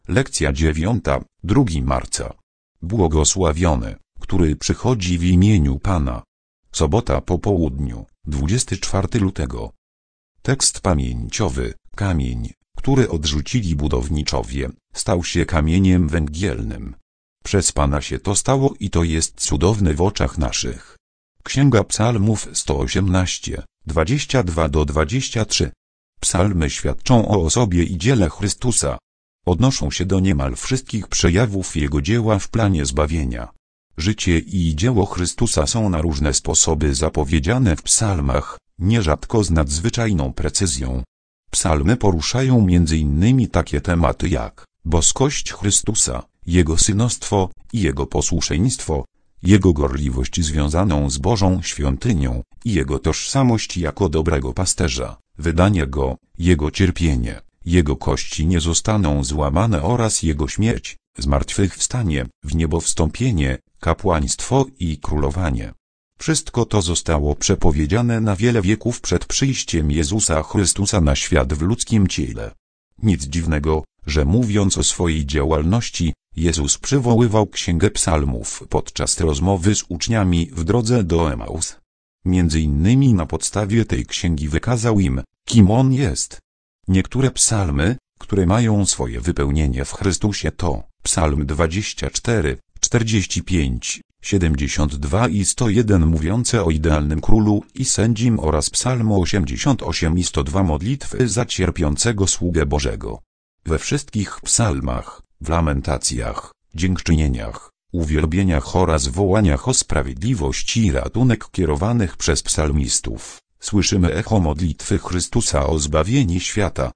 Lekcja 9, 2 marca. Błogosławiony, który przychodzi w imieniu Pana. Sobota po południu, 24 lutego. Tekst pamięciowy. Kamień, który odrzucili budowniczowie, stał się kamieniem węgielnym. Przez Pana się to stało i to jest cudowne w oczach naszych. Księga Psalmów 118, 22-23. Psalmy świadczą o osobie i dziele Chrystusa. Odnoszą się do niemal wszystkich przejawów Jego dzieła w planie zbawienia. Życie i dzieło Chrystusa są na różne sposoby zapowiedziane w psalmach, nierzadko z nadzwyczajną precyzją. Psalmy poruszają m.in. takie tematy jak boskość Chrystusa, Jego synostwo i Jego posłuszeństwo, Jego gorliwość związaną z Bożą świątynią i Jego tożsamość jako dobrego pasterza, wydanie Go, Jego cierpienie, Jego kości nie zostaną złamane oraz Jego śmierć, zmartwychwstanie, w niebo wstąpienie, kapłaństwo i królowanie. Wszystko to zostało przepowiedziane na wiele wieków przed przyjściem Jezusa Chrystusa na świat w ludzkim ciele. Nic dziwnego, że mówiąc o swojej działalności, Jezus przywoływał Księgę Psalmów podczas rozmowy z uczniami w drodze do Emaus. Między innymi na podstawie tej księgi wykazał im, kim On jest. Niektóre psalmy, które mają swoje wypełnienie w Chrystusie to Psalm 24, 45, 72 i 101 mówiące o idealnym królu i sędzim oraz Psalm 88 i 102 modlitwy za cierpiącego sługę Bożego. We wszystkich psalmach, w lamentacjach, dziękczynieniach, uwielbieniach oraz wołaniach o sprawiedliwość i ratunek kierowanych przez psalmistów, słyszymy echo modlitwy Chrystusa o zbawienie świata.